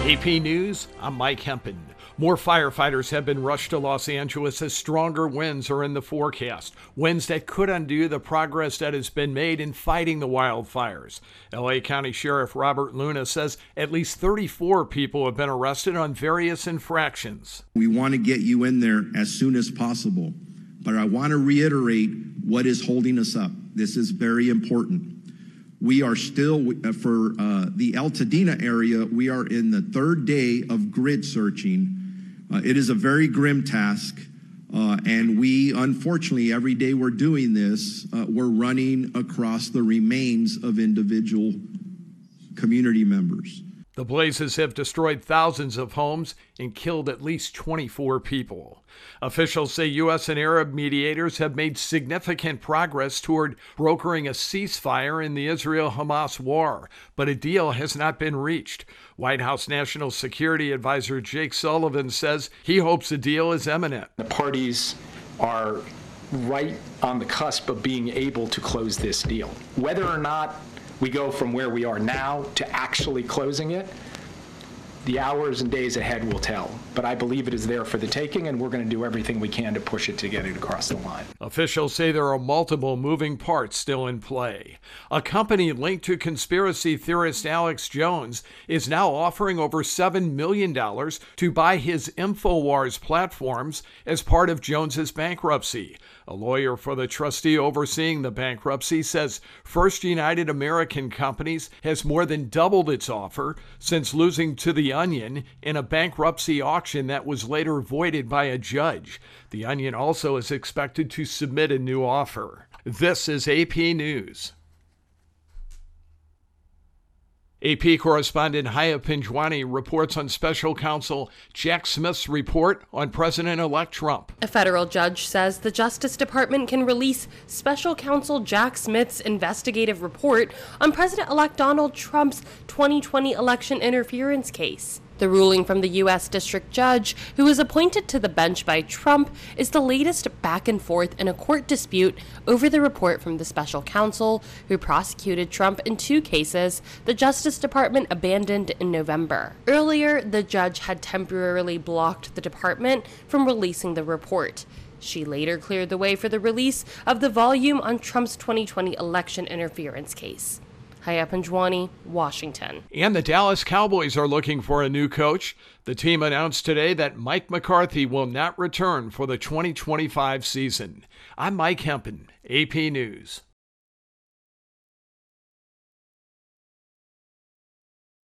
AP News, I'm Mike Hempen. More firefighters have been rushed to Los Angeles as stronger winds are in the forecast. Winds that could undo the progress that has been made in fighting the wildfires. LA County Sheriff Robert Luna says at least 34 people have been arrested on various infractions. We want to get you in there as soon as possible, but I want to reiterate what is holding us up. This is very important. We are still, for the Altadena area, we are in the third day of grid searching. It is a very grim task, and we, unfortunately, every day we're doing this, we're running across the remains of individual community members. The blazes have destroyed thousands of homes and killed at least 24 people. Officials say U.S. and Arab mediators have made significant progress toward brokering a ceasefire in the Israel-Hamas war, but a deal has not been reached. White House National Security Advisor Jake Sullivan says he hopes a deal is imminent. The parties are right on the cusp of being able to close this deal. Whether or not we go from where we are now to actually closing it, the hours and days ahead will tell. But I believe it is there for the taking, and we're going to do everything we can to push it to get it across the line. Officials say there are multiple moving parts still in play. A company linked to conspiracy theorist Alex Jones is now offering over $7 million to buy his InfoWars platforms as part of Jones's bankruptcy. A lawyer for the trustee overseeing the bankruptcy says First United American Companies has more than doubled its offer since losing to The Onion in a bankruptcy auction that was later voided by a judge. The Onion also is expected to submit a new offer. This is AP News. AP correspondent Haya Pinjwani reports on special counsel Jack Smith's report on President-elect Trump. A federal judge says the Justice Department can release special counsel Jack Smith's investigative report on President-elect Donald Trump's 2020 election interference case. The ruling from the U.S. District Judge, who was appointed to the bench by Trump, is the latest back and forth in a court dispute over the report from the special counsel who prosecuted Trump in two cases the Justice Department abandoned in November. Earlier, the judge had temporarily blocked the department from releasing the report. She later cleared the way for the release of the volume on Trump's 2020 election interference case. Haya Pinjwani, Washington. And the Dallas Cowboys are looking for a new coach. The team announced today that Mike McCarthy will not return for the 2025 season. I'm Mike Hempen, AP News.